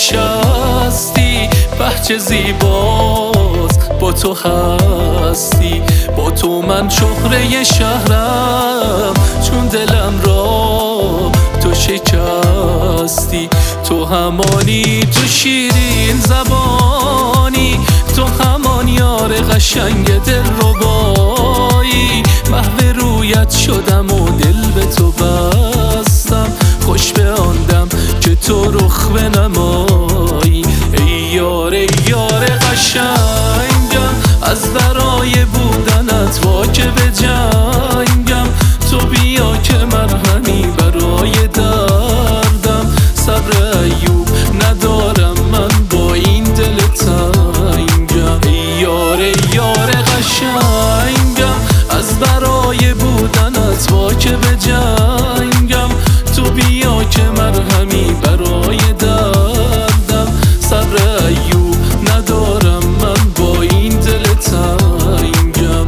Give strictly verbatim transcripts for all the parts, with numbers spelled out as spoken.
نشستی، بهجه زیباست با تو هستی. با تو من شهره شهرم، چون دلم را تو شکستی. تو همانی، تو شیرین زبانی، تو همان یار قشنگ دلربایی. محو رویت شدم و دل به تو بستم، خوش به آن دم که تو رخ بنمایی. ای یار ای یار قشنگم، از برای بودنت وا که به جنگم. تو بیا که مرهمی برای دردم، صبر ایوب ندارم من با این دل تنگم. ای یار ای یار قشنگم، از برای بودنت وا که به جنگم. تو بیا که مرهمی برای دردم، صبر ایوب ندارم من با این دل تنگم.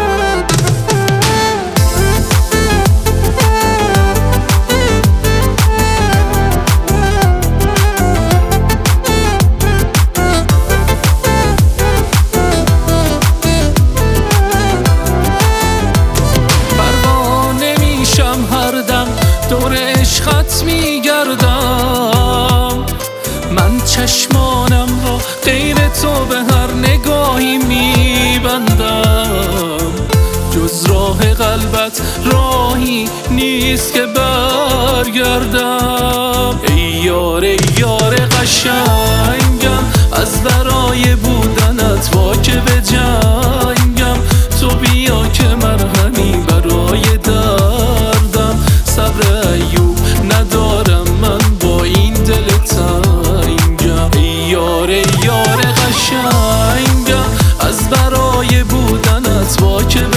پروانه میشم هر دم دور عشقت میگردم، من چشمانم را غیر تو به هر نگاهی میبندم. جز راه قلبت راهی نیست که برگردم. ای یار ای یار قشنگم، از برای بودنت وا که به جنگم. تو بیا که مرهمی برای دردم، صبر ایوب ندارم من با این دل تنگم. ای یار ای یار قشنگم، از برای بودنت وا که